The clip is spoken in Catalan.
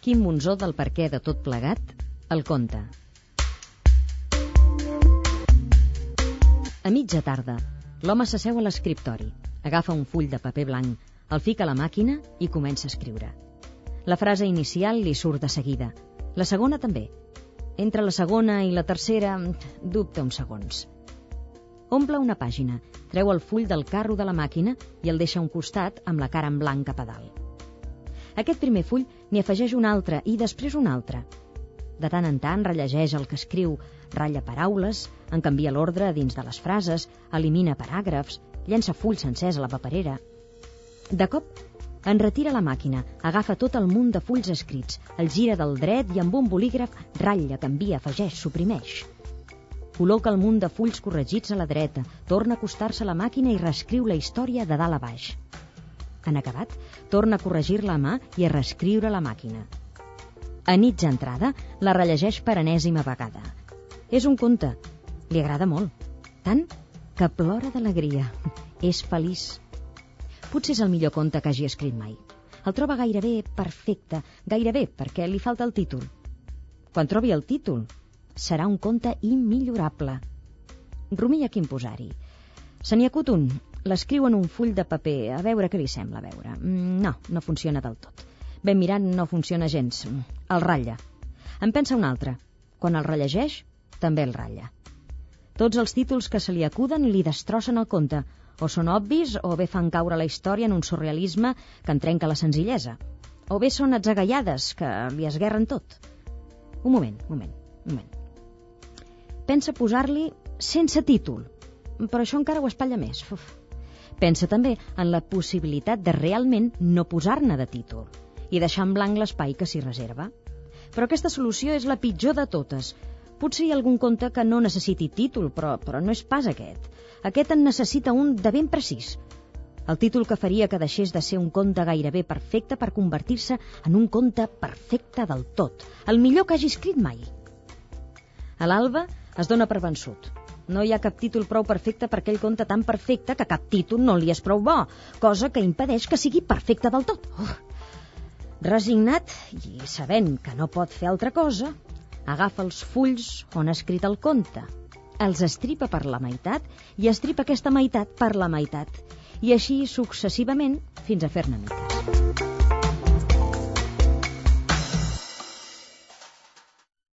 Quim Monzó del perquè de tot plegat, el conte. A mitja tarda, l'home s'asseu a l'escriptori, agafa un full de paper blanc, el fica a la màquina i comença a escriure. La frase inicial li surt de seguida, la segona també. Entre la segona i la tercera, dubta uns segons. Omple una pàgina, treu el full del carro de la màquina i el deixa a un costat amb la cara en blanc cap a dalt. Aquest primer full n'hi afegeix un altre i després un altre. De tant en tant rellegeix el que escriu, ratlla paraules, en canvia l'ordre dins de les frases, elimina paràgrafs, llença fulls sencers a la paperera. De cop, en retira la màquina, agafa tot el munt de fulls escrits, el gira del dret i amb un bolígraf ratlla, canvia, afegeix, suprimeix. Col·loca el munt de fulls corregits a la dreta, torna a acostar-se a la màquina i reescriu la història de dalt a baix. En acabat, torna a corregir-la a mà i a reescriure la màquina. A mitja entrada, la rellegeix per enèsima vegada. És un conte. Li agrada molt. Tant que plora d'alegria. És feliç. Potser és el millor conte que hagi escrit mai. El troba gairebé perfecte, gairebé perquè li falta el títol. Quan trobi el títol, serà un conte immillorable. Rumia quin posar-hi. Se n'hi acut un. L'escriu en un full de paper, a veure què li sembla, a veure. No funciona del tot. Ben mirat, no funciona gens. El ratlla. En pensa un altre. Quan el rellegeix, també el ratlla. Tots els títols que se li acuden li destrossen el conte. O són obvis, o bé fan caure la història en un surrealisme que en trenca la senzillesa. O bé són atzagaiades, que li esguerren tot. Un moment. Pensa posar-li sense títol, però això encara ho espatlla més. Pensa també en la possibilitat de realment no posar-ne de títol i deixar en blanc l'espai que s'hi reserva. Però aquesta solució és la pitjor de totes. Potser hi ha algun conte que no necessiti títol, però no és pas aquest. Aquest en necessita un de ben precís. El títol que faria que deixés de ser un conte gairebé perfecte per convertir-se en un conte perfecte del tot, el millor que hagi escrit mai. A l'alba es dona per vençut. No hi ha cap títol prou perfecte per aquell conte tan perfecte que cap títol no li és prou bo, cosa que impedeix que sigui perfecte del tot. Resignat i sabent que no pot fer altra cosa, agafa els fulls on ha escrit el conte, els estripa per la meitat i estripa aquesta meitat per la meitat, i així successivament fins a fer-ne mites.